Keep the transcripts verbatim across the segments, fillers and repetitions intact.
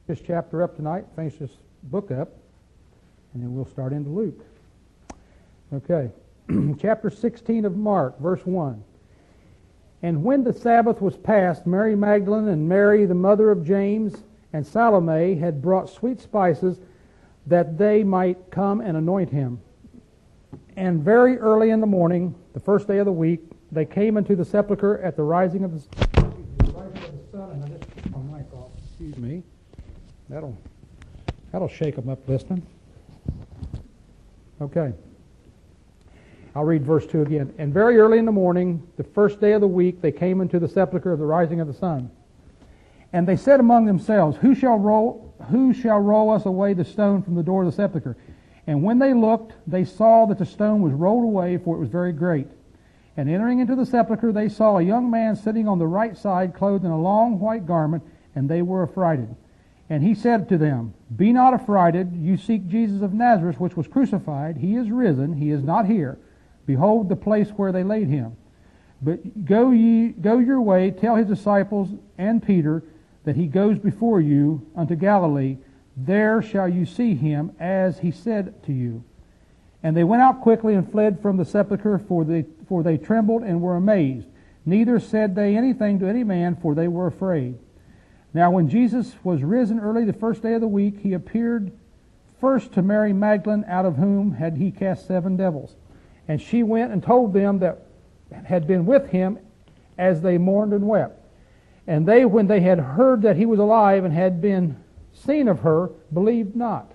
this chapter up tonight, finish this book up, and then we'll start into Luke. Okay, chapter sixteen of Mark, verse one. And when the Sabbath was past, Mary Magdalene and Mary, the mother of James, and Salome had brought sweet spices that they might come and anoint him. And very early in the morning, the first day of the week, they came into the sepulchre at the rising of the, rising of the sun. And I just took my mic off. Excuse me. That'll that'll shake them up listening. Okay. I'll read verse two again. And very early in the morning, the first day of the week, they came into the sepulchre of the rising of the sun. And they said among themselves, Who shall roll, who shall roll us away the stone from the door of the sepulchre? And when they looked, they saw that the stone was rolled away, for it was very great. And entering into the sepulchre, they saw a young man sitting on the right side, clothed in a long white garment, and they were affrighted. And he said to them, Be not affrighted, you seek Jesus of Nazareth, which was crucified. He is risen, he is not here. Behold the place where they laid him. But go ye, go your way, tell his disciples and Peter that he goes before you unto Galilee. There shall you see him, as he said to you. And they went out quickly and fled from the sepulchre, for they, for they trembled and were amazed. Neither said they anything to any man, for they were afraid. Now when Jesus was risen early the first day of the week, he appeared first to Mary Magdalene, out of whom had he cast seven devils. And she went and told them that had been with him, as they mourned and wept. And they, when they had heard that he was alive and had been seen of her, believed not.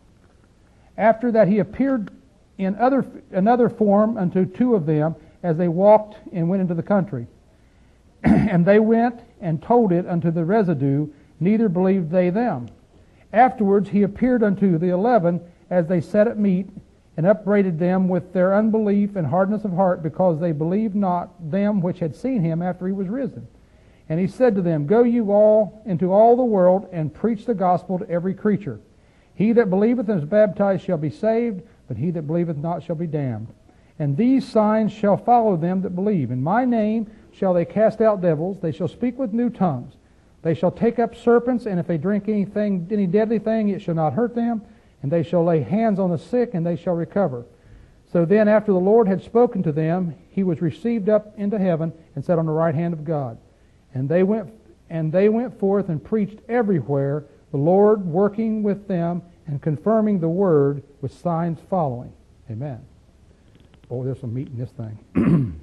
After that he appeared in other another form unto two of them, as they walked and went into the country. And they went and told it unto the residue, neither believed they them. Afterwards he appeared unto the eleven, as they sat at meat, and upbraided them with their unbelief and hardness of heart, because they believed not them which had seen him after he was risen. And he said to them, Go you all into all the world, and preach the gospel to every creature. He that believeth and is baptized shall be saved, but he that believeth not shall be damned. And these signs shall follow them that believe. In my name shall they cast out devils, they shall speak with new tongues. They shall take up serpents, and if they drink anything, any deadly thing, it shall not hurt them. And they shall lay hands on the sick, and they shall recover. So then, after the Lord had spoken to them, he was received up into heaven, and sat on the right hand of God. And they went, and they went forth and preached everywhere, the Lord working with them and confirming the word with signs following. Amen. Oh, there's some meat in this thing.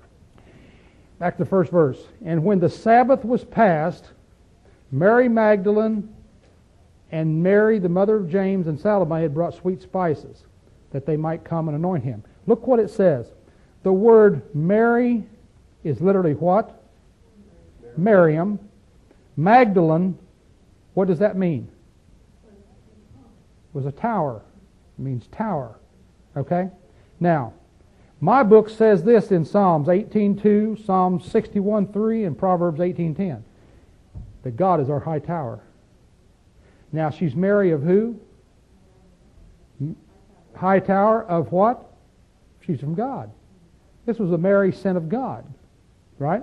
Back to the first verse. And when the Sabbath was past, Mary Magdalene and Mary, the mother of James, and Salome had brought sweet spices, that they might come and anoint him. Look what it says. The word Mary is literally what? Miriam. Magdalene, what does that mean? It was a tower. It means tower. Okay? Now, my book says this in Psalms eighteen two, Psalms sixty-one three, and Proverbs eighteen ten, that God is our high tower. Now, she's Mary of who? High tower of what? She's from God. This was a Mary sent of God. Right?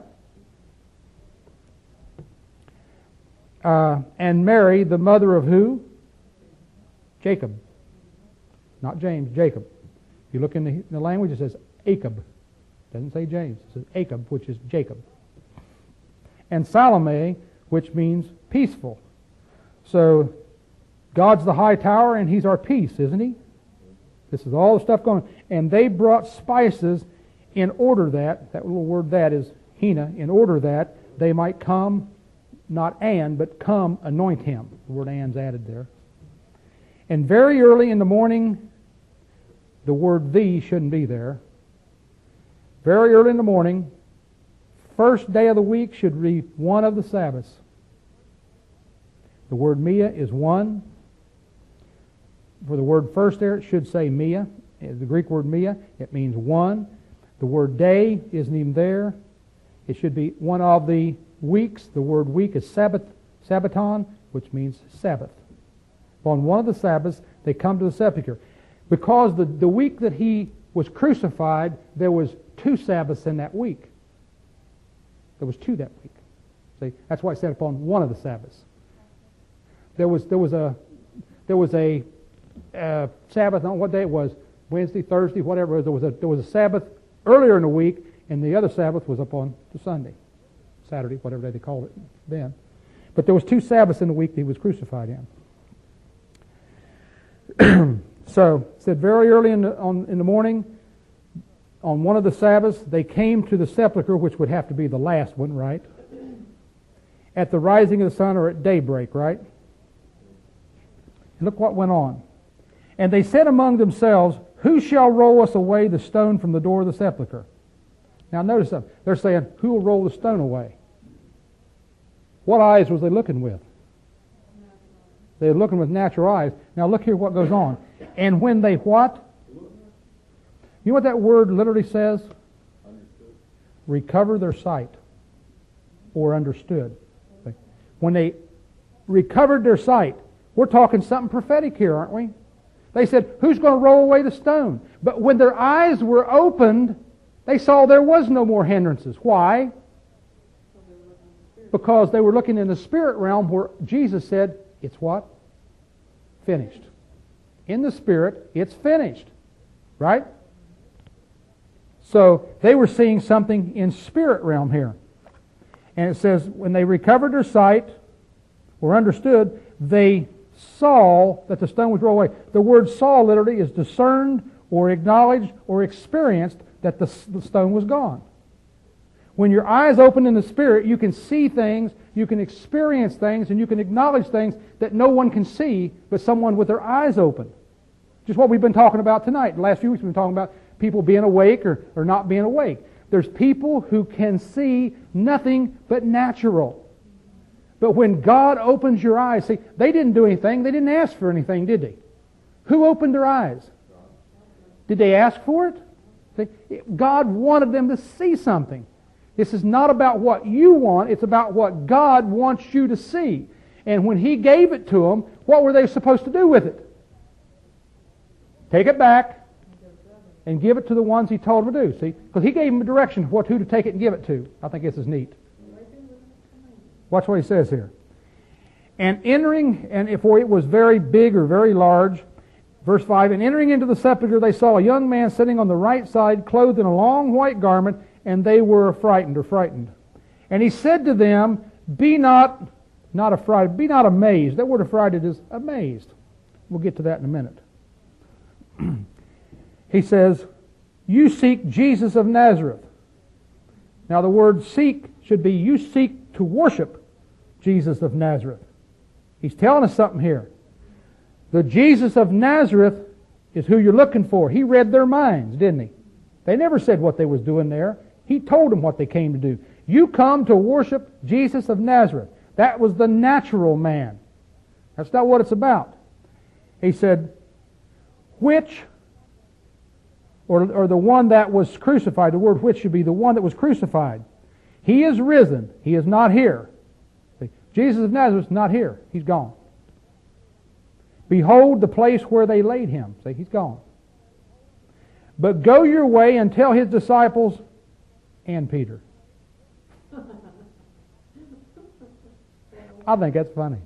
Uh, and Mary, the mother of who? Jacob. Not James, Jacob. If you look in the, in the language, it says Acob. It doesn't say James. It says Acob, which is Jacob. And Salome, which means peaceful. So, God's the high tower, and he's our peace, isn't he? This is all the stuff going on. And they brought spices in order that, that little word that is Hina, in order that they might come, not and, but come anoint him. The word and's added there. And very early in the morning, the word thee shouldn't be there. Very early in the morning, first day of the week should be one of the Sabbaths. The word Mia is one. For the word first there, it should say Mia. The Greek word Mia, it means one. The word day isn't even there. It should be one of the weeks. The word week is Sabbath, Sabbaton, which means Sabbath. On one of the Sabbaths, they come to the sepulchre. Because the, the week that he was crucified, there was two Sabbaths in that week. There was two that week. See, that's why it said upon one of the Sabbaths. there was there was a there was a uh, Sabbath. I don't know what day it was. Wednesday, Thursday, whatever it was. There was a there was a Sabbath earlier in the week, and the other Sabbath was up on the Sunday, Saturday, whatever day they called it then. But there was two Sabbaths in the week that he was crucified in. So it said very early in the, on, in the morning, on one of the Sabbaths, they came to the sepulchre, which would have to be the last one, right? At the rising of the sun or at daybreak, right? And look what went on. And they said among themselves, who shall roll us away the stone from the door of the sepulchre? Now notice something. They're saying, who will roll the stone away? What eyes was they looking with? They were looking with natural eyes. Now look here what goes on. And when they what? You know what that word literally says? Understood. Recover their sight. Or understood. When they recovered their sight, we're talking something prophetic here, aren't we? They said, who's going to roll away the stone? But when their eyes were opened, they saw there was no more hindrances. Why? Because they were looking in the spirit realm where Jesus said, it's what? Finished. In the spirit, it's finished. Right? So they were seeing something in spirit realm here. And it says, when they recovered their sight, or understood, they saw that the stone was rolled away. The word saw literally is discerned or acknowledged or experienced that the, the stone was gone. When your eyes open in the Spirit, you can see things, you can experience things, and you can acknowledge things that no one can see but someone with their eyes open. Just what we've been talking about tonight. The last few weeks we've been talking about people being awake or, or not being awake. There's people who can see nothing but natural. But when God opens your eyes, see, they didn't do anything. They didn't ask for anything, did they? Who opened their eyes? Did they ask for it? See, God wanted them to see something. This is not about what you want. It's about what God wants you to see. And when He gave it to them, what were they supposed to do with it? Take it back and give it to the ones He told them to do. See, because He gave them a direction of what who to take it and give it to. I think this is neat. Watch what He says here. And entering, and if it was very big or very large, verse five, and entering into the sepulchre, they saw a young man sitting on the right side, clothed in a long white garment, and they were frightened or frightened. And He said to them, be not, not affrighted, be not amazed. That word affrighted is amazed. We'll get to that in a minute. He says, you seek Jesus of Nazareth. Now the word seek should be you seek to worship Jesus of Nazareth. He's telling us something here. The Jesus of Nazareth is who you're looking for. He read their minds, didn't He? They never said what they was doing there. He told them what they came to do. You come to worship Jesus of Nazareth. That was the natural man. That's not what it's about. He said, which, or, or the one that was crucified, the word which should be the one that was crucified. He is risen. He is not here. See, Jesus of Nazareth is not here. He's gone. Behold the place where they laid Him. See, He's gone. But go your way and tell His disciples and Peter. I think that's funny.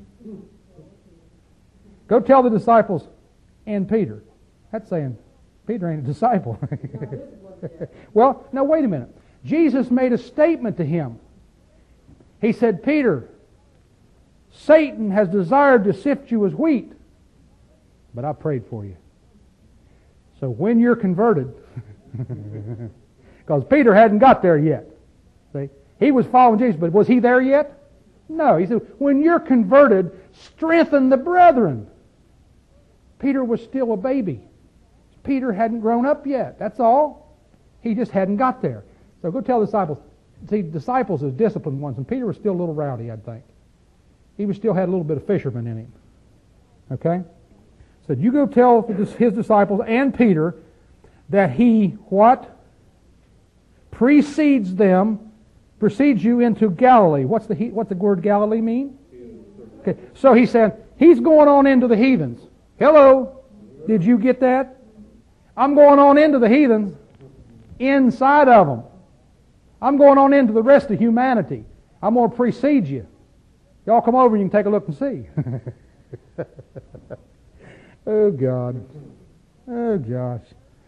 Go tell the disciples and Peter. That's saying Peter ain't a disciple. Well, now wait a minute. Jesus made a statement to him. He said, Peter, Satan has desired to sift you as wheat, but I prayed for you. So when you're converted, because Peter hadn't got there yet. See? He was following Jesus, but was he there yet? No. He said, when you're converted, strengthen the brethren. Peter was still a baby. Peter hadn't grown up yet. That's all. He just hadn't got there. So go tell the disciples. See, disciples is disciplined ones, and Peter was still a little rowdy, I think. He was still had a little bit of fisherman in him. Okay? So you go tell his disciples and Peter that he, what? Precedes them, precedes you into Galilee. What's the what's the word Galilee mean? Okay. So he said, he's going on into the heathens. Hello? Did you get that? I'm going on into the heathens inside of them. I'm going on into the rest of humanity. I'm going to precede you. Y'all come over and you can take a look and see. Oh, God. Oh, Josh.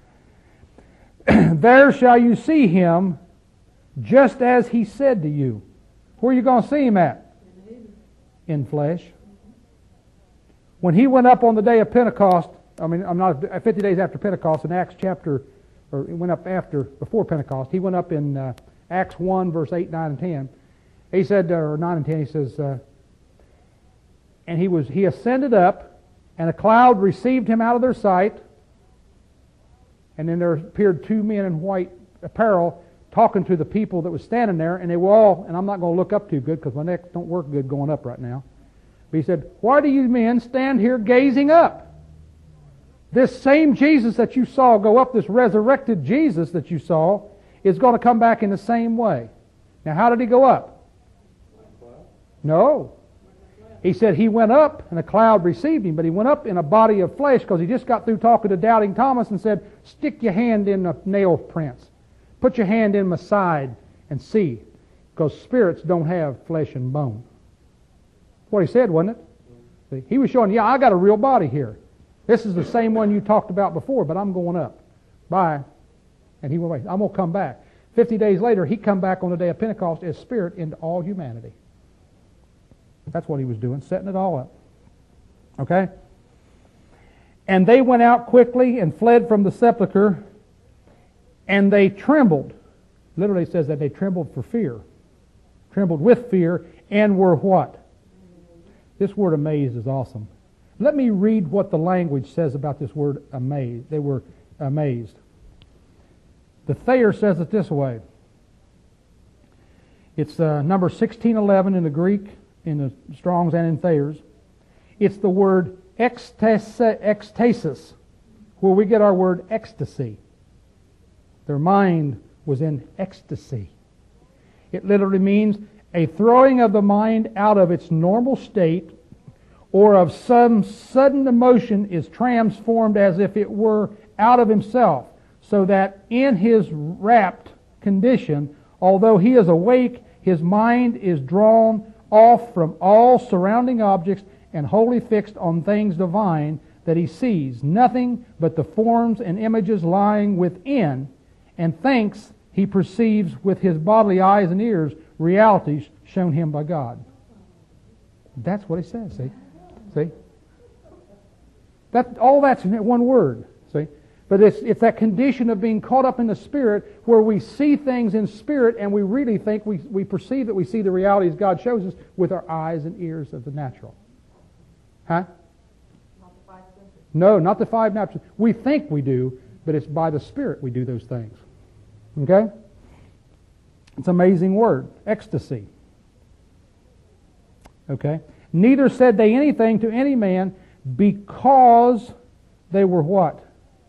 There shall you see him just as he said to you. Where are you going to see him at? In flesh. When he went up on the day of Pentecost, I mean, I'm not fifty days after Pentecost in Acts chapter, or it went up after, before Pentecost. He went up in uh, Acts one, verse eight, nine, and ten. He said, uh, or nine and ten, he says, uh, and he was he ascended up, and a cloud received him out of their sight. And then there appeared two men in white apparel talking to the people that was standing there, and they were all, and I'm not going to look up too good because my neck don't work good going up right now. But he said, why do you men stand here gazing up? This same Jesus that you saw go up, this resurrected Jesus that you saw, is going to come back in the same way. Now, how did he go up? No. He said he went up and a cloud received him, but he went up in a body of flesh because he just got through talking to doubting Thomas and said, stick your hand in the nail prints. Put your hand in my side and see, because spirits don't have flesh and bone. That's what he said, wasn't it? See, he was showing, yeah, I got a real body here. This is the same one you talked about before, but I'm going up. Bye. And he went away. I'm going to come back. Fifty days later, he come back on the day of Pentecost as spirit into all humanity. That's what he was doing, setting it all up. Okay? And they went out quickly and fled from the sepulchre, and they trembled. Literally says that they trembled for fear. Trembled with fear, and were what? This word amazed is awesome. Let me read what the language says about this word amazed. They were amazed. The Thayer says it this way. It's uh, number sixteen eleven in the Greek, in the Strong's and in Thayer's. It's the word ecstasis, where we get our word ecstasy. Their mind was in ecstasy. It literally means a throwing of the mind out of its normal state, or of some sudden emotion is transformed as if it were out of himself, so that in his rapt condition, although he is awake, his mind is drawn off from all surrounding objects and wholly fixed on things divine, that he sees nothing but the forms and images lying within, and thinks he perceives with his bodily eyes and ears realities shown him by God. That's what he says, see? See? That, all that's in one word, see? But it's, it's that condition of being caught up in the Spirit where we see things in Spirit and we really think, we, we perceive that we see the realities God shows us with our eyes and ears of the natural. Huh? Not the five senses. No, not the five natural. We think we do, but it's by the Spirit we do those things. Okay? It's an amazing word. Ecstasy. Okay? Neither said they anything to any man because they were what?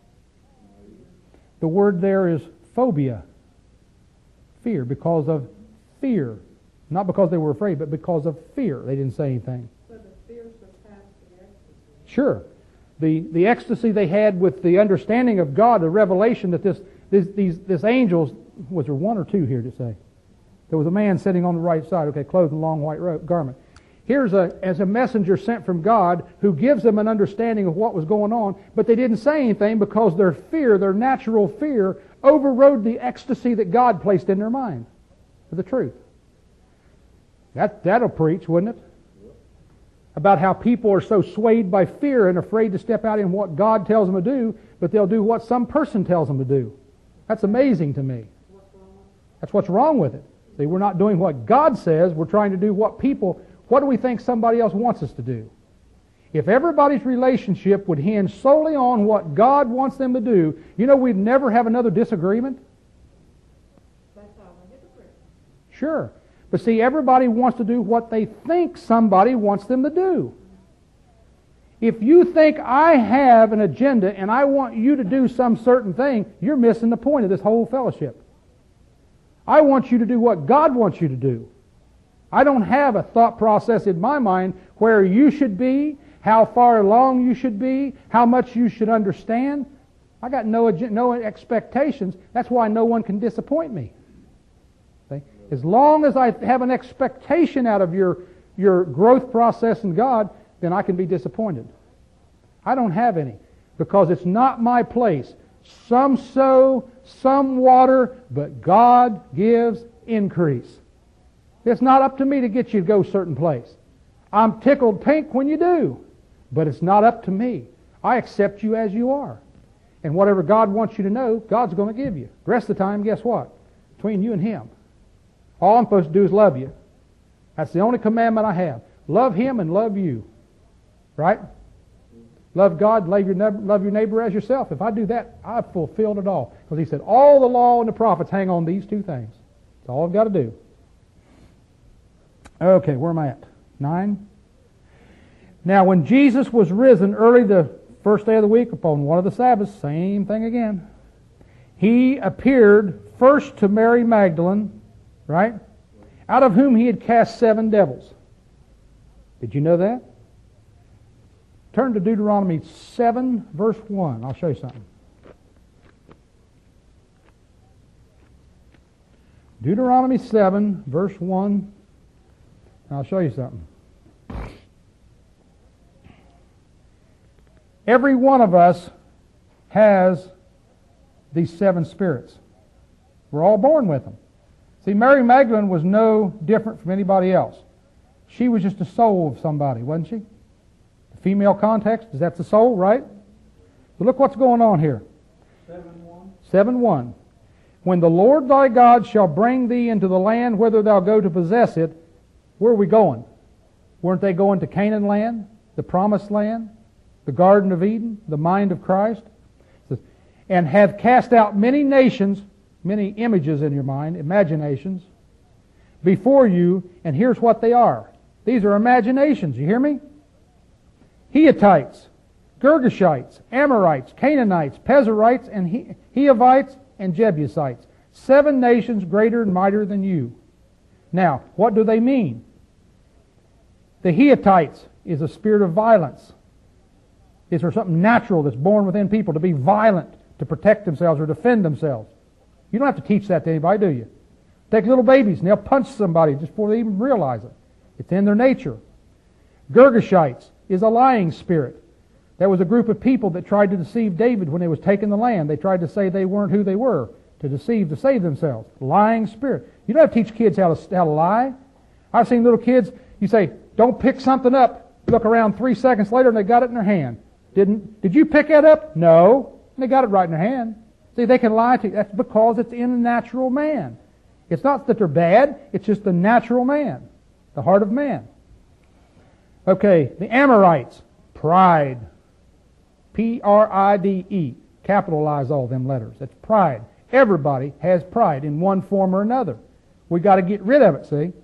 The word there is phobia. Fear. Because of fear. Not because they were afraid, but because of fear. They didn't say anything. So the fear surpassed the ecstasy. Sure. The, the ecstasy they had with the understanding of God, the revelation that this, this, these, this angels, was there one or two here to say? There was a man sitting on the right side, okay, clothed in a long white robe, garment. Here's a, as a messenger sent from God who gives them an understanding of what was going on, but they didn't say anything because their fear, their natural fear, overrode the ecstasy that God placed in their mind for the truth. That, that'll preach, wouldn't it? About how people are so swayed by fear and afraid to step out in what God tells them to do, but they'll do what some person tells them to do. That's amazing to me. That's what's wrong with it. See, we're not doing what God says, we're trying to do what people... What do we think somebody else wants us to do? If everybody's relationship would hinge solely on what God wants them to do, you know we'd never have another disagreement? That's how we hypocrite. Sure. But see, everybody wants to do what they think somebody wants them to do. If you think I have an agenda and I want you to do some certain thing, you're missing the point of this whole fellowship. I want you to do what God wants you to do. I don't have a thought process in my mind where you should be, how far along you should be, how much you should understand. I got no no expectations. That's why no one can disappoint me. See? As long as I have an expectation out of your, your growth process in God, then I can be disappointed. I don't have any because it's not my place. Some sow, some water, but God gives increase. It's not up to me to get you to go a certain place. I'm tickled pink when you do, but it's not up to me. I accept you as you are. And whatever God wants you to know, God's going to give you. The rest of the time, guess what? Between you and Him. All I'm supposed to do is love you. That's the only commandment I have. Love Him and love you. Right? Love God, love your, neighbor, love your neighbor as yourself. If I do that, I've fulfilled it all. Because He said, all the law and the prophets hang on these two things. That's all I've got to do. Okay, where am I at? Nine? Now, when Jesus was risen early the first day of the week upon one of the Sabbaths, same thing again, He appeared first to Mary Magdalene, right? Out of whom He had cast seven devils. Did you know that? Turn to Deuteronomy seven, verse one. I'll show you something. Deuteronomy seven, verse one. I'll show you something. Every one of us has these seven spirits. We're all born with them. See, Mary Magdalene was no different from anybody else. She was just a soul of somebody, wasn't she? The female context, is that the soul, right? But look what's going on here. seven one. seven one. When the Lord thy God shall bring thee into the land whither thou go to possess it, where are we going? Weren't they going to Canaan land, the promised land, the Garden of Eden, the mind of Christ? And have cast out many nations, many images in your mind, imaginations, before you, and here's what they are. These are imaginations, you hear me? Hittites, Girgashites, Amorites, Canaanites, Pezerites, and Hivites, and Jebusites. Seven nations greater and mightier than you. Now, what do they mean? The Hittites is a spirit of violence. Is there something natural that's born within people to be violent, to protect themselves or defend themselves? You don't have to teach that to anybody, do you? Take little babies and they'll punch somebody just before they even realize it. It's in their nature. Girgashites is a lying spirit. There was a group of people that tried to deceive David when they was taking the land. They tried to say they weren't who they were, to deceive, to save themselves. Lying spirit. You don't have to teach kids how to, how to lie. I've seen little kids, you say, don't pick something up. Look around three seconds later and they got it in their hand. Didn't, did you pick that up? No. And they got it right in their hand. See, they can lie to you. That's because it's in a natural man. It's not that they're bad. It's just the natural man. The heart of man. Okay, the Amorites. Pride. P R I D E. Capitalize all them letters. That's pride. Everybody has pride in one form or another. We got to get rid of it, see?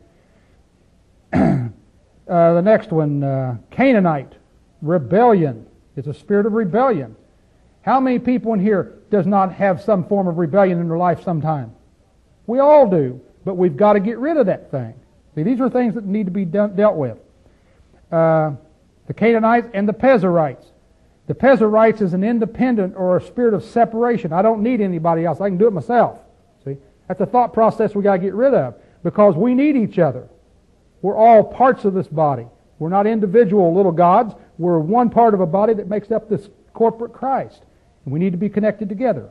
uh, the next one, uh, Canaanite. Rebellion. It's a spirit of rebellion. How many people in here does not have some form of rebellion in their life sometime? We all do, but we've got to get rid of that thing. See, these are things that need to be done, dealt with. Uh, the Canaanites and the Pezerites. The Pezerites is an independent or a spirit of separation. I don't need anybody else. I can do it myself. See, that's a thought process we got to get rid of because we need each other. We're all parts of this body. We're not individual little gods. We're one part of a body that makes up this corporate Christ. And we need to be connected together.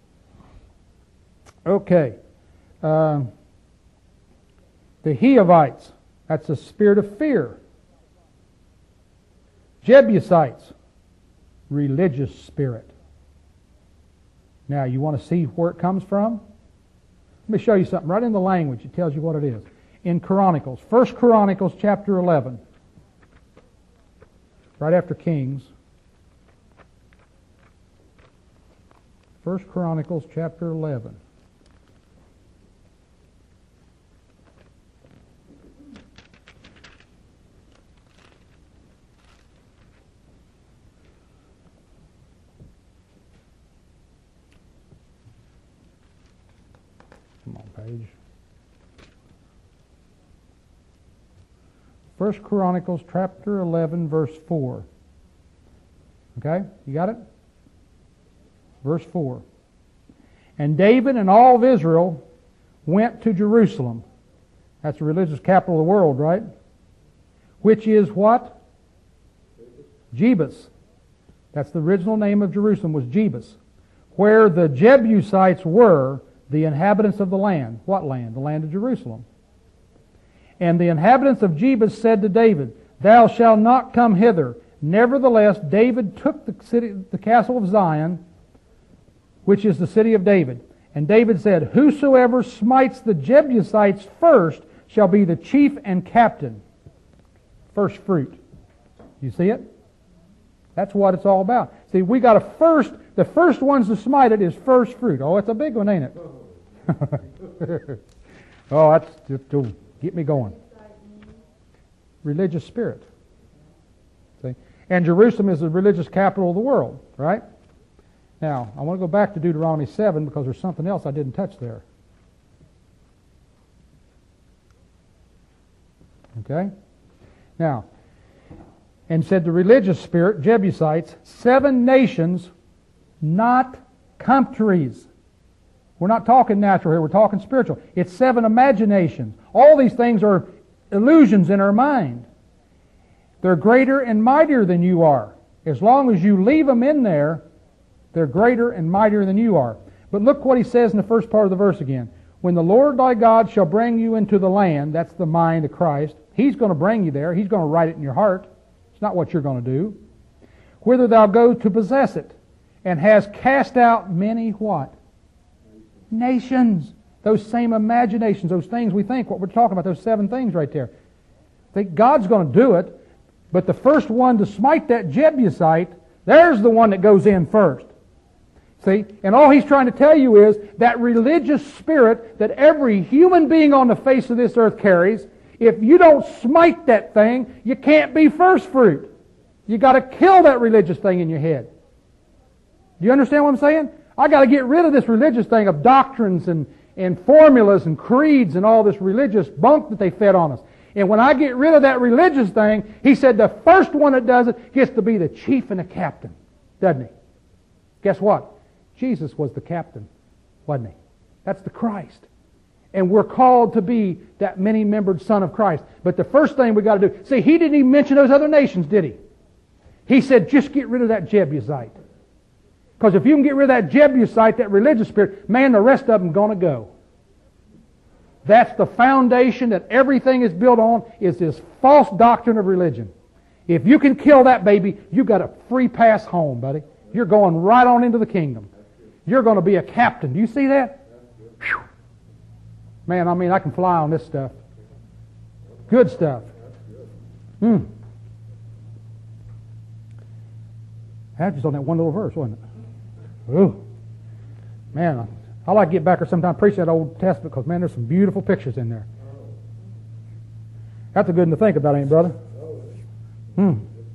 Okay. Uh, the Hivites, that's a spirit of fear. Jebusites, religious spirit. Now, you want to see where it comes from? Let me show you something. Right in the language, it tells you what it is. In Chronicles, First Chronicles chapter eleven. Right after Kings. First Chronicles chapter eleven. Come on, page. First Chronicles chapter eleven, verse four. Okay, you got it? Verse four. And David and all of Israel went to Jerusalem. That's the religious capital of the world, right? Which is what? Jebus. That's the original name of Jerusalem, was Jebus. Where the Jebusites were, the inhabitants of the land. What land? The land of Jerusalem. And the inhabitants of Jebus said to David, Thou shalt not come hither. Nevertheless, David took the city, the castle of Zion, which is the city of David. And David said, Whosoever smites the Jebusites first shall be the chief and captain. First fruit. You see it? That's what it's all about. See, we got a first, the first ones to smite it is first fruit. Oh, it's a big one, ain't it? Oh, that's just to get me going. Religious spirit. See? And Jerusalem is the religious capital of the world, right? Now, I want to go back to Deuteronomy seven because there's something else I didn't touch there. Okay? Now, and said the religious spirit, Jebusites, seven nations, not countries. We're not talking natural here, we're talking spiritual. It's seven imaginations. All these things are illusions in our mind. They're greater and mightier than you are. As long as you leave them in there, they're greater and mightier than you are. But look what he says in the first part of the verse again. When the Lord thy God shall bring you into the land, that's the mind of Christ, He's going to bring you there. He's going to write it in your heart. It's not what you're going to do. Whither thou go to possess it, and has cast out many what? Nations. Those same imaginations, those things we think, what we're talking about, those seven things right there. I think God's going to do it, but the first one to smite that Jebusite, there's the one that goes in first. See? And all he's trying to tell you is that religious spirit that every human being on the face of this earth carries, if you don't smite that thing, you can't be first fruit. You got to kill that religious thing in your head. Do you understand what I'm saying? I got to get rid of this religious thing of doctrines and, and formulas and creeds and all this religious bunk that they fed on us. And when I get rid of that religious thing, he said the first one that does it gets to be the chief and the captain, doesn't he? Guess what? Jesus was the captain, wasn't he? That's the Christ. And we're called to be that many-membered Son of Christ. But the first thing we got to do, see, he didn't even mention those other nations, did he? He said, just get rid of that Jebusite. Because if you can get rid of that Jebusite, that religious spirit, man, the rest of them going to go. That's the foundation that everything is built on, is this false doctrine of religion. If you can kill that baby, you've got a free pass home, buddy. You're going right on into the kingdom. You're going to be a captain. Do you see that? Whew. Man, I mean, I can fly on this stuff. Good stuff. Hmm. That was just on that one little verse, wasn't it? Ooh. Man, I like to get back or sometime preach that Old Testament because, man, there's some beautiful pictures in there. That's a good one to think about, ain't it, brother? Hmm.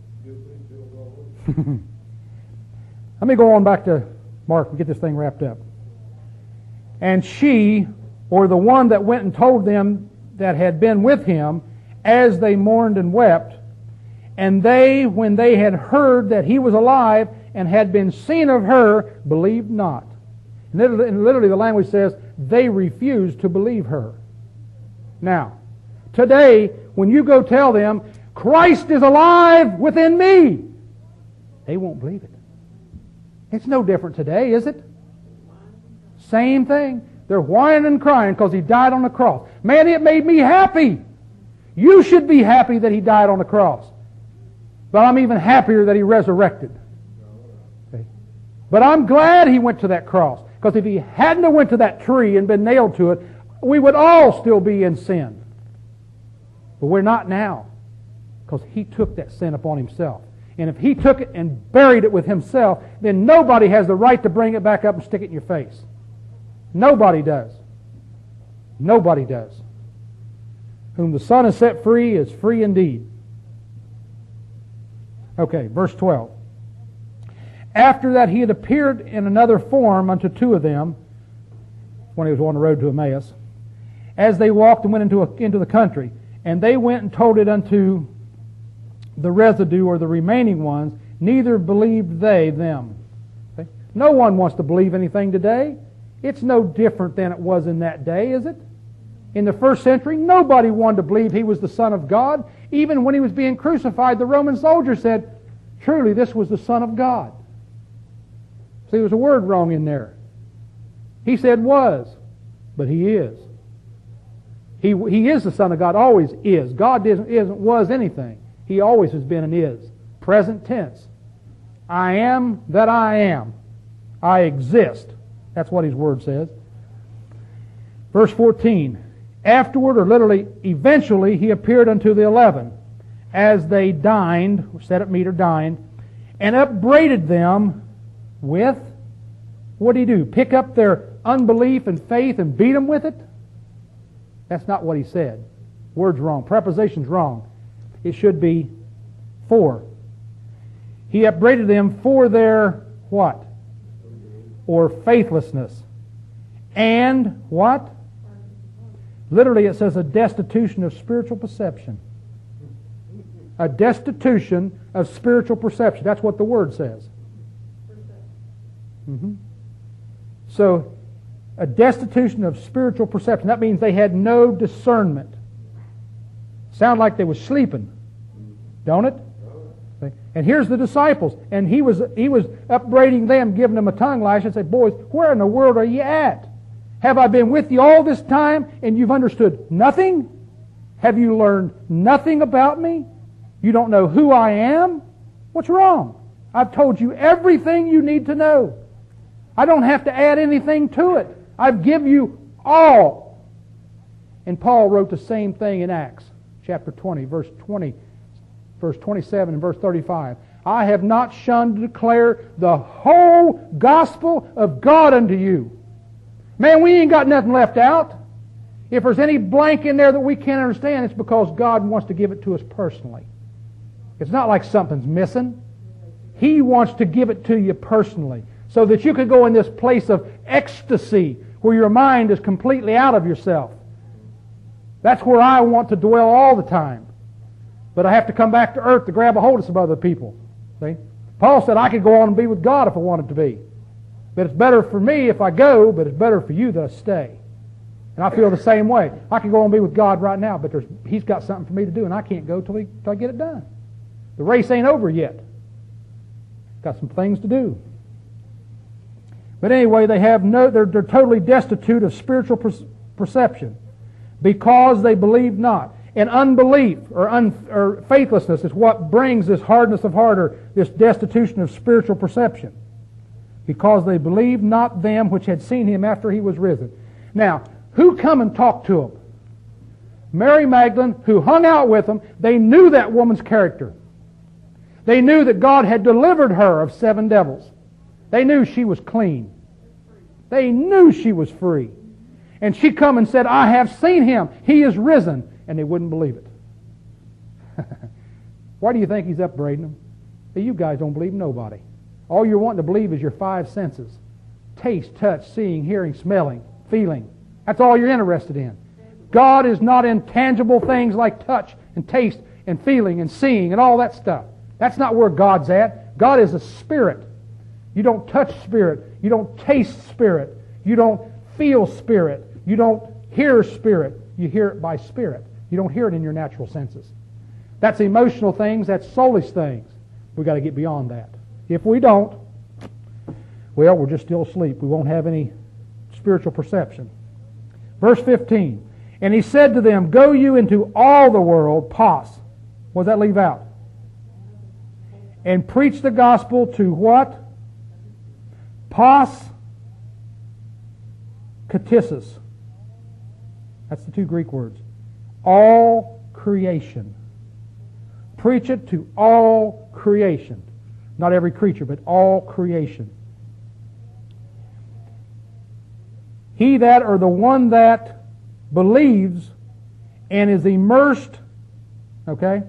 Let me go on back to Mark and get this thing wrapped up. And she, or the one that went and told them that had been with him, as they mourned and wept, and they, when they had heard that he was alive and had been seen of her, believed not. And literally, and literally the language says, they refused to believe her. Now, today, when you go tell them, Christ is alive within me, they won't believe it. It's no different today, is it? Same thing. They're whining and crying because he died on the cross. Man, it made me happy. You should be happy that he died on the cross. But I'm even happier that he resurrected. Okay. But I'm glad he went to that cross. Because if he hadn't have went to that tree and been nailed to it, we would all still be in sin. But we're not now. Because he took that sin upon himself. And if he took it and buried it with himself, then nobody has the right to bring it back up and stick it in your face. Nobody does. Nobody does. Whom the Son has set free is free indeed. Okay, verse twelve. After that he had appeared in another form unto two of them, when he was on the road to Emmaus, as they walked and went into, a, into the country. And they went and told it unto the residue or the remaining ones, neither believed they them. Okay? No one wants to believe anything today. It's no different than it was in that day, is it? In the first century, nobody wanted to believe he was the Son of God. Even when he was being crucified, the Roman soldier said, truly this was the Son of God. See, there was a word wrong in there. He said was, but He is. He, he is the Son of God, always is. God isn't, isn't was anything. He always has been and is. Present tense. I am that I am. I exist. That's what His Word says. Verse fourteen. Afterward, or literally, eventually, He appeared unto the eleven, as they dined, or sat at meat or dined, and upbraided them with, what did He do? Pick up their unbelief and faith and beat them with it? That's not what He said. Word's wrong. Preposition's wrong. It should be for. He upbraided them for their what? Or faithlessness. And what? Literally it says a destitution of spiritual perception. A destitution of spiritual perception. That's what the Word says. Mm-hmm. So, a destitution of spiritual perception. That means they had no discernment. Sound like they were sleeping. Don't it? And here's the disciples. And he was he was upbraiding them, giving them a tongue lash and said, boys, where in the world are you at? Have I been with you all this time and you've understood nothing? Have you learned nothing about me? You don't know who I am? What's wrong? I've told you everything you need to know. I don't have to add anything to it. I've given you all. And Paul wrote the same thing in Acts chapter twenty, verse twenty, verse twenty-seven and verse thirty-five. I have not shunned to declare the whole gospel of God unto you. Man, we ain't got nothing left out. If there's any blank in there that we can't understand, it's because God wants to give it to us personally. It's not like something's missing. He wants to give it to you personally so that you could go in this place of ecstasy where your mind is completely out of yourself. That's where I want to dwell all the time. But I have to come back to earth to grab a hold of some other people. See? Paul said I could go on and be with God if I wanted to be. But it's better for me if I go, but it's better for you that I stay. And I feel the same way. I can go and be with God right now, but there's, He's got something for me to do, and I can't go till, he, till I get it done. The race ain't over yet. Got some things to do. But anyway, they have no, they're, they're totally destitute of spiritual per, perception because they believe not. And unbelief or, un, or faithlessness is what brings this hardness of heart or this destitution of spiritual perception. Because they believed not them which had seen Him after He was risen. Now, who come and talked to Him? Mary Magdalene, who hung out with Him. They knew that woman's character. They knew that God had delivered her of seven devils. They knew she was clean. They knew she was free. And she come and said, I have seen Him. He is risen. And they wouldn't believe it. Why do you think He's upbraiding them? You guys don't believe nobody. All you're wanting to believe is your five senses. Taste, touch, seeing, hearing, smelling, feeling. That's all you're interested in. God is not in tangible things like touch and taste and feeling and seeing and all that stuff. That's not where God's at. God is a spirit. You don't touch spirit. You don't taste spirit. You don't feel spirit. You don't hear spirit. You hear it by spirit. You don't hear it in your natural senses. That's emotional things. That's soulish things. We've got to get beyond that. If we don't, well, we're just still asleep. We won't have any spiritual perception. Verse fifteen. And He said to them, go you into all the world, pos. What does that leave out? And preach the gospel to what? Pos katissus. That's the two Greek words. All creation. Preach it to all creation. Not every creature, but all creation. He that, or the one that believes and is immersed, okay,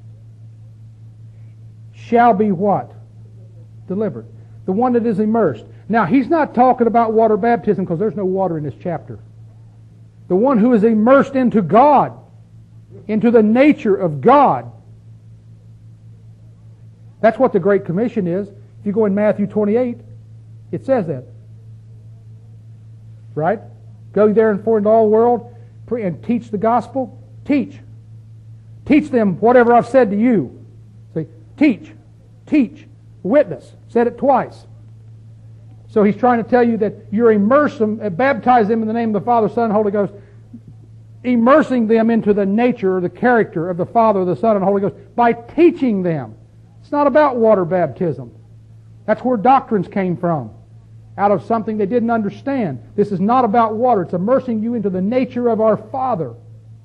shall be what? Delivered. The one that is immersed. Now, he's not talking about water baptism because there's no water in this chapter. The one who is immersed into God, into the nature of God. That's what the Great Commission is. If you go in Matthew twenty-eight, it says that. Right? Go there and forth into all the world and teach the gospel. Teach. Teach them whatever I've said to you. See, teach. teach, witness. Said it twice. So he's trying to tell you that you're immerse them, uh, baptize them in the name of the Father, Son, and Holy Ghost, immersing them into the nature or the character of the Father, the Son, and the Holy Ghost by teaching them. It's not about water baptism. That's where doctrines came from, out of something they didn't understand. This is not about water. It's immersing you into the nature of our Father.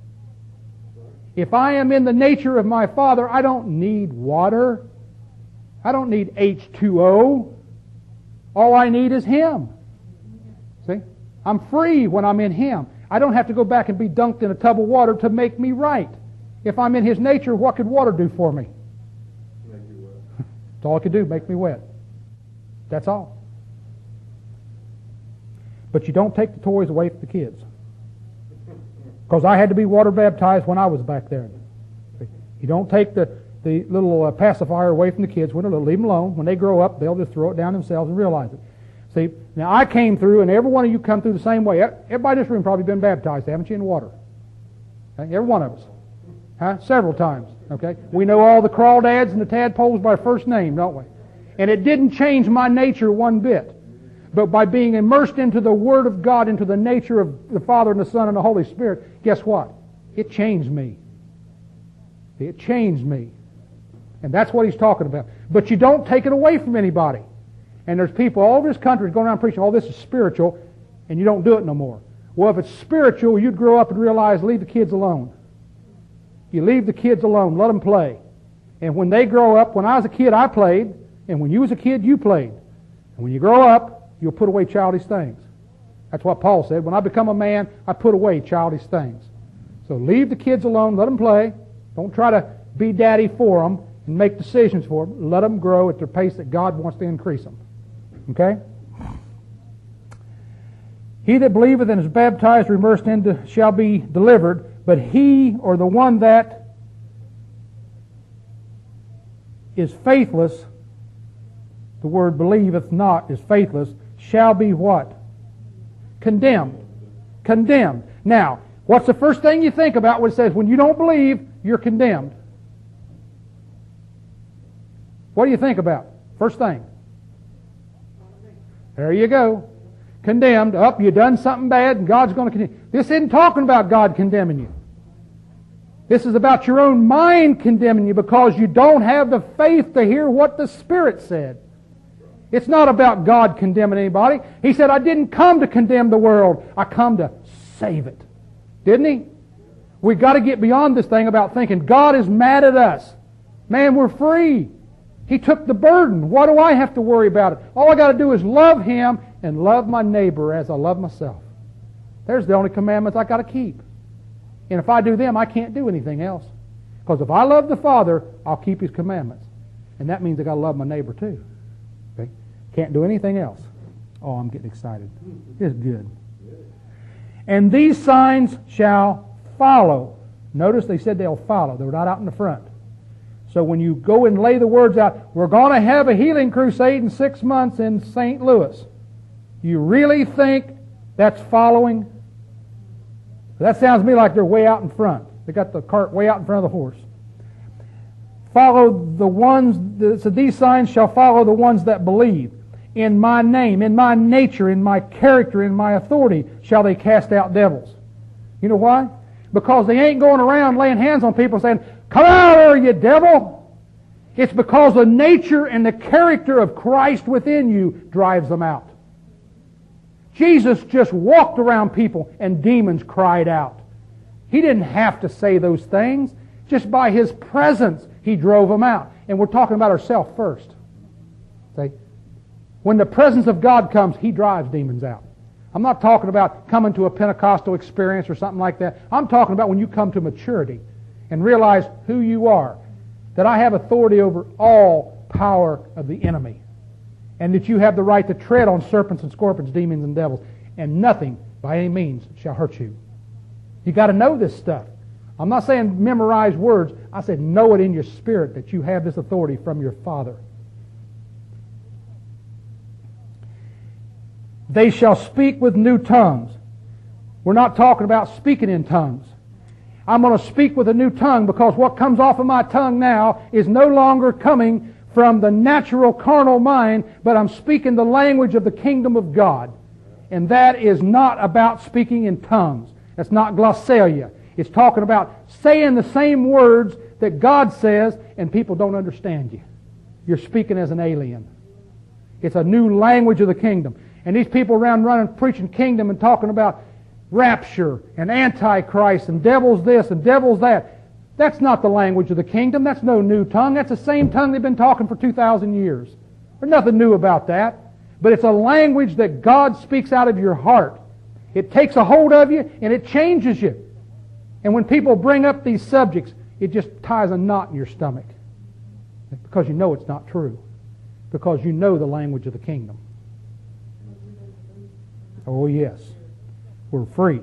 If I am in the nature of my Father, I don't need water. I don't need H two O. All I need is Him. See? I'm free when I'm in Him. I don't have to go back and be dunked in a tub of water to make me right. If I'm in His nature, what could water do for me? Make you wet. That's all it could do, make me wet. That's all. But you don't take the toys away from the kids. Because I had to be water baptized when I was back there. You don't take the, the little uh, pacifier away from the kids when they're little. Leave them alone. When they grow up, they'll just throw it down themselves and realize it. See, now I came through, and every one of you come through the same way. Everybody in this room probably been baptized, haven't you, in water? Okay? Every one of us. Huh? Several times. Okay? We know all the crawdads and the tadpoles by first name, don't we? And it didn't change my nature one bit. But by being immersed into the Word of God, into the nature of the Father and the Son and the Holy Spirit, guess what? It changed me. It changed me. And that's what he's talking about. But you don't take it away from anybody. And there's people all over this country going around preaching, oh, this is spiritual, and you don't do it no more. Well, if it's spiritual, you'd grow up and realize, leave the kids alone. You leave the kids alone. Let them play. And when they grow up, when I was a kid, I played. And when you was a kid, you played. And when you grow up, you'll put away childish things. That's what Paul said. When I become a man, I put away childish things. So leave the kids alone. Let them play. Don't try to be daddy for them and make decisions for them. Let them grow at the pace that God wants to increase them. Okay? He that believeth and is baptized or immersed into shall be delivered, but he or the one that is faithless, the word believeth not is faithless, shall be what? Condemned. Condemned. Now, what's the first thing you think about when it says, when you don't believe, you're condemned? What do you think about? First thing. There you go. Condemned. Up, you done something bad and God's going to condemn. This isn't talking about God condemning you. This is about your own mind condemning you because you don't have the faith to hear what the Spirit said. It's not about God condemning anybody. He said, I didn't come to condemn the world. I come to save it. Didn't He? We've got to get beyond this thing about thinking God is mad at us. Man, we're free. He took the burden. Why do I have to worry about it? All I got to do is love Him and love my neighbor as I love myself. There's the only commandments I got to keep. And if I do them, I can't do anything else. Because if I love the Father, I'll keep His commandments. And that means I got to love my neighbor too. Okay? Can't do anything else. Oh, I'm getting excited. It's good. And these signs shall follow. Notice they said they'll follow. They were not out in the front. So when you go and lay the words out, we're going to have a healing crusade in six months in Saint Louis. You really think that's following? That sounds to me like they're way out in front. They got the cart way out in front of the horse. Follow the ones, so these signs shall follow the ones that believe. In my name, in my nature, in my character, in my authority shall they cast out devils. You know why? Because they ain't going around laying hands on people saying, come out there, you devil. It's because the nature and the character of Christ within you drives them out. Jesus just walked around people and demons cried out. He didn't have to say those things. Just by His presence, He drove them out. And we're talking about ourselves first. See? When the presence of God comes, He drives demons out. I'm not talking about coming to a Pentecostal experience or something like that. I'm talking about when you come to maturity and realize who you are. That I have authority over all power of the enemy. And that you have the right to tread on serpents and scorpions, demons and devils. And nothing by any means shall hurt you. You got to know this stuff. I'm not saying memorize words. I said know it in your spirit that you have this authority from your Father. They shall speak with new tongues. We're not talking about speaking in tongues. I'm going to speak with a new tongue because what comes off of my tongue now is no longer coming from the natural carnal mind, but I'm speaking the language of the kingdom of God. And that is not about speaking in tongues. That's not glossalia. It's talking about saying the same words that God says, and people don't understand you. You're speaking as an alien. It's a new language of the kingdom. And these people around running, preaching kingdom and talking about rapture and antichrist and devils this and devils that. That's not the language of the kingdom. That's no new tongue. That's the same tongue they've been talking for two thousand years. There's nothing new about that. But it's a language that God speaks out of your heart. It takes a hold of you and it changes you. And when people bring up these subjects, it just ties a knot in your stomach. Because you know it's not true. Because you know the language of the kingdom. Oh yes. We're free.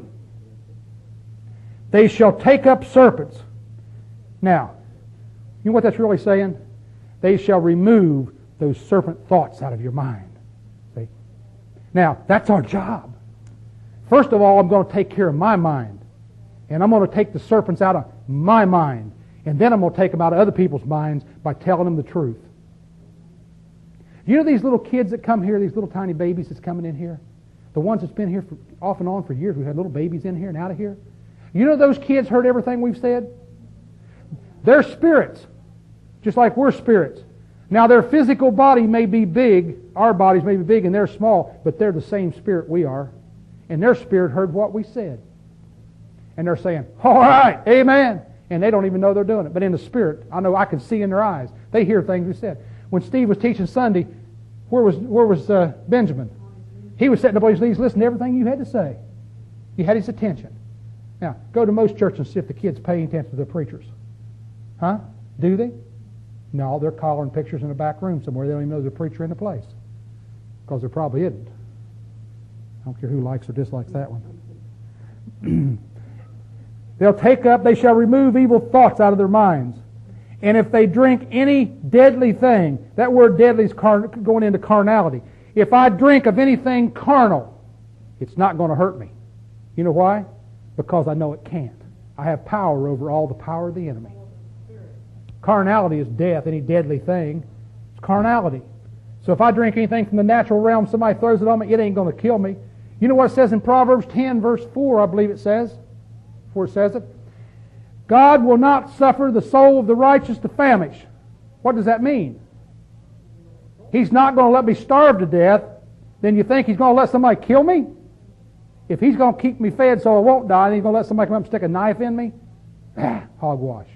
They shall take up serpents. Now, you know what that's really saying? They shall remove those serpent thoughts out of your mind. See? Now, that's our job. First of all, I'm going to take care of my mind. And I'm going to take the serpents out of my mind. And then I'm going to take them out of other people's minds by telling them the truth. You know these little kids that come here, these little tiny babies that's coming in here? The ones that's been here for, off and on for years. We've had little babies in here and out of here. You know those kids heard everything we've said? They're spirits, just like we're spirits. Now their physical body may be big, our bodies may be big and they're small, but they're the same spirit we are. And their spirit heard what we said. And they're saying, all right, amen. And they don't even know they're doing it. But in the spirit, I know I can see in their eyes. They hear things we said. When Steve was teaching Sunday, where was where was uh, Benjamin? He was sitting up on his knees listening to everything you had to say. You had his attention. Now, go to most churches and see if the kids pay attention to the preachers. Huh? Do they? No, they're collaring pictures in a back room somewhere. They don't even know there's a preacher in the place. Because there probably isn't. I don't care who likes or dislikes that one. They'll take up, they shall remove evil thoughts out of their minds. And if they drink any deadly thing, that word deadly is car- going into carnality. If I drink of anything carnal, it's not going to hurt me. You know why? Because I know it can't. I have power over all the power of the enemy. Carnality is death, any deadly thing. It's carnality. So if I drink anything from the natural realm, somebody throws it on me, it ain't going to kill me. You know what it says in Proverbs ten, verse four, I believe it says, before it says it? God will not suffer the soul of the righteous to famish. What does that mean? He's not going to let me starve to death. Then you think He's going to let somebody kill me? If He's going to keep me fed so I won't die, then He's going to let somebody come up and stick a knife in me? Ah, hogwash.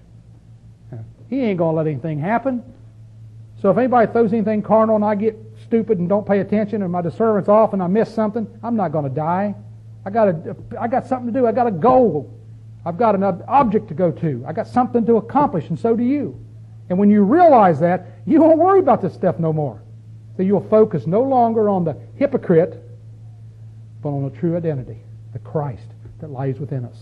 He ain't going to let anything happen. So if anybody throws anything carnal and I get stupid and don't pay attention and my discernment's off and I miss something, I'm not going to die. I got a, I got something to do. I got a goal. I've got an object to go to. I got something to accomplish, and so do you. And when you realize that, you won't worry about this stuff no more. So you'll focus no longer on the hypocrite, but on the true identity, the Christ that lies within us.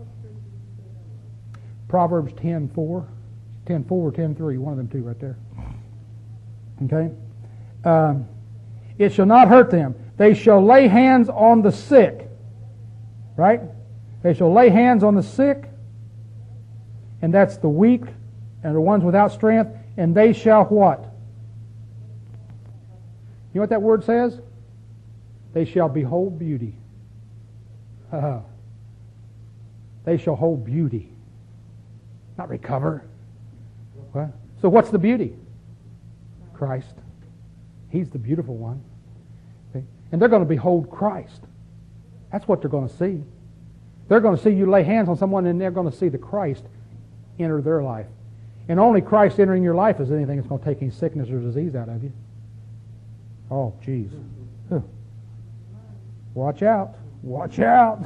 Proverbs ten four, ten four or ten three, one of them two right there. Okay? Um, it shall not hurt them. They shall lay hands on the sick. Right? They shall lay hands on the sick, and that's the weak and the ones without strength, and they shall what? You know what that word says? They shall behold beauty. Uh, they shall hold beauty. Not recover. What? So what's the beauty? Christ. He's the beautiful one. Okay? And they're going to behold Christ. That's what they're going to see. They're going to see you lay hands on someone and they're going to see the Christ enter their life. And only Christ entering your life is anything that's going to take any sickness or disease out of you. Oh, jeez. Huh. Watch out. Watch out.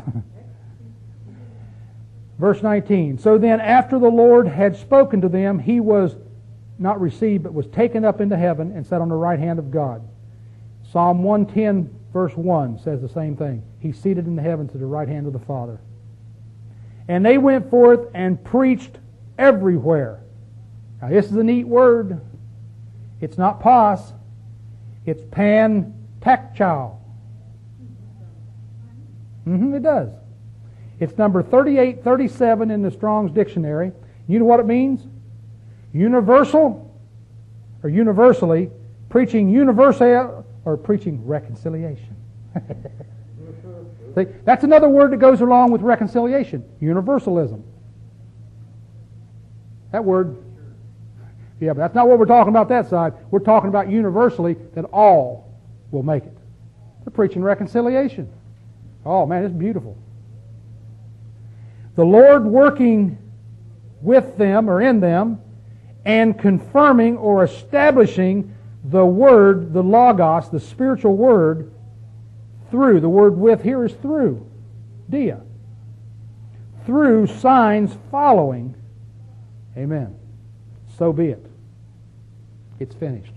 Verse nineteen. So then after the Lord had spoken to them, He was not received, but was taken up into heaven and sat on the right hand of God. Psalm one ten verse one says the same thing. He's seated in the heavens to the right hand of the Father. And they went forth and preached everywhere. Now this is a neat word. It's not pos. It's pan-tactile. Mm-hmm, it does. It's number thirty-eight thirty-seven in the Strong's Dictionary. You know what it means? Universal or universally, preaching universal or preaching reconciliation. See, that's another word that goes along with reconciliation. Universalism. That word, yeah, but that's not what we're talking about that side. We're talking about universally that all will make it. They're preaching reconciliation. Oh man, it's beautiful. The Lord working with them or in them and confirming or establishing the Word, the Logos, the spiritual Word, through. The word with here is through. Dia. Through signs following. Amen. So be it. It's finished.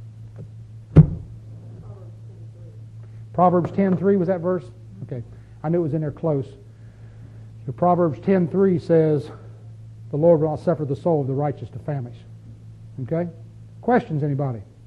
Proverbs ten three, was that verse? Okay. I knew it was in there close. So Proverbs ten three says, the Lord will not suffer the soul of the righteous to famish. Okay? Questions, anybody?